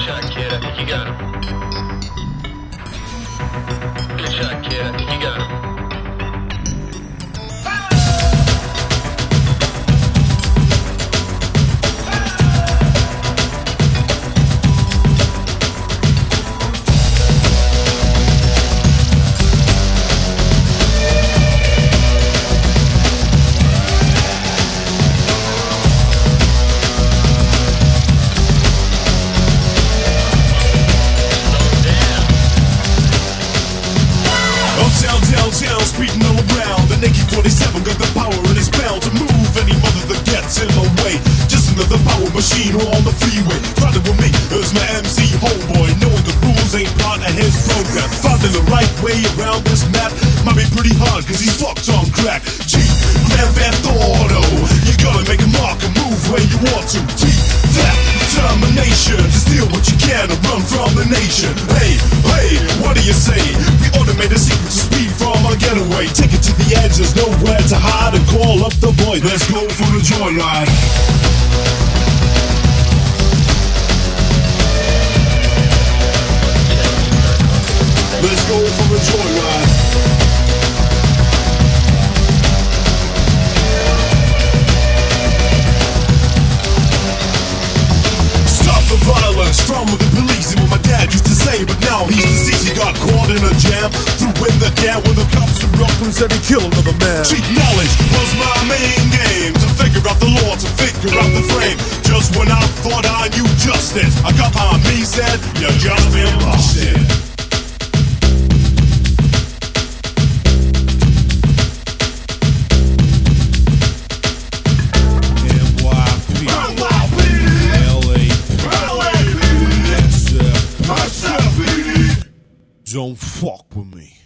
shot, kid. I think you got him. Good shot, kid. I think you got him. Downtown, speeding all around. The Naked 47 got the power and it's bound to move any mother that gets in the way. Just another power machine on the freeway. Riding with me is my MC homeboy, knowing the rules ain't part of his program. Finding the right way around this map might be pretty hard cause he's fucked on crack. G, Grand Theft Auto, you gotta make a mark and move where you want to. T, that determination to steal what you can and run from the nation. Hey, what do you say? We automate a secret to speed from a getaway. Take it to the edge, there's nowhere to hide, and call up the boy. Let's go for the joyride. Let's go for a joyride. Stop the violence from the police, and what my dad used to say, but now he's deceased. He got caught in a jam, threw in the can when the cops were up and said he killed another man. Cheap knowledge was my main game, to figure out the law, to figure out the frame. Just when I thought I knew justice, I got behind me, said, you're just been busted. Don't fuck with me.